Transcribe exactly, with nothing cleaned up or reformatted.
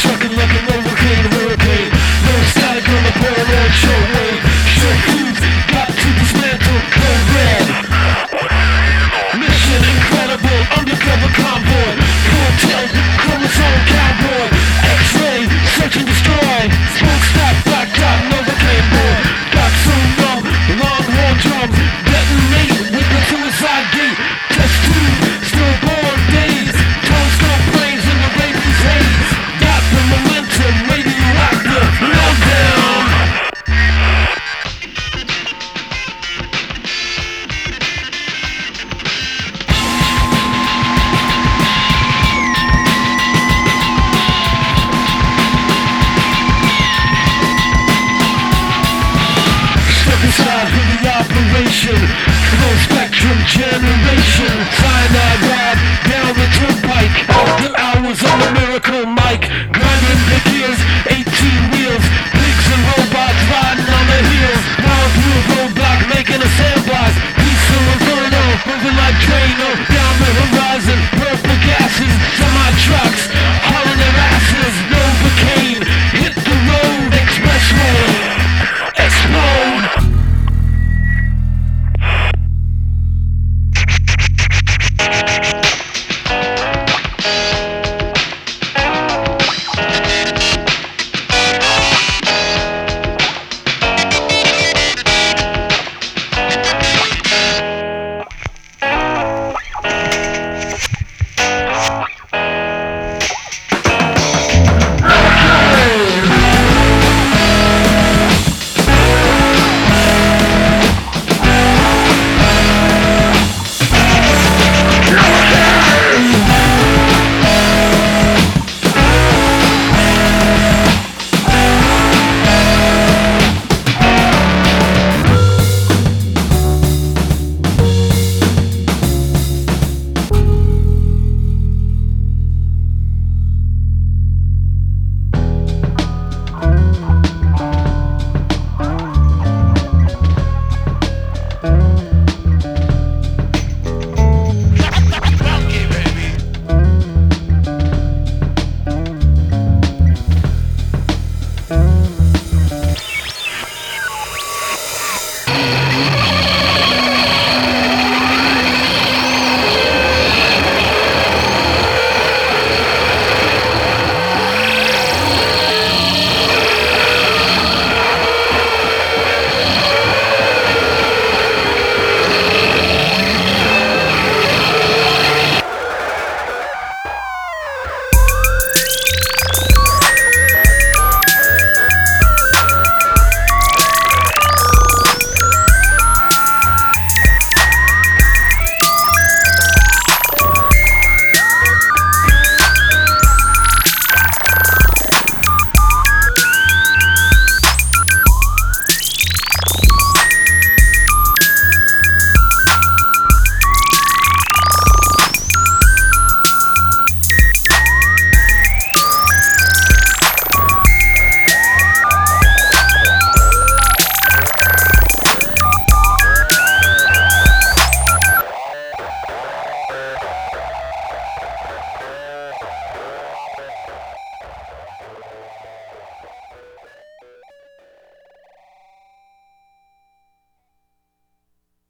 Trucking like a Novocaine hurricane. No static on the parallel show wave. Short fuse, got to dismantle, go red. Mission incredible, undercover convoy. Cartel, chromosome cowboy. X-ray, search and destroy. Smokestack, black dot, Novocaine boy. Got so numb, longhorn drums. Detonate with the suicide gate. Test tube, stillborn days. Telescope planes in the rabies haze. Got the momentum, radioactive, meltdown. Step aside for the operation. Full spectrum generation. Cyanide ride down the turnpike. After hours on the miracle mic.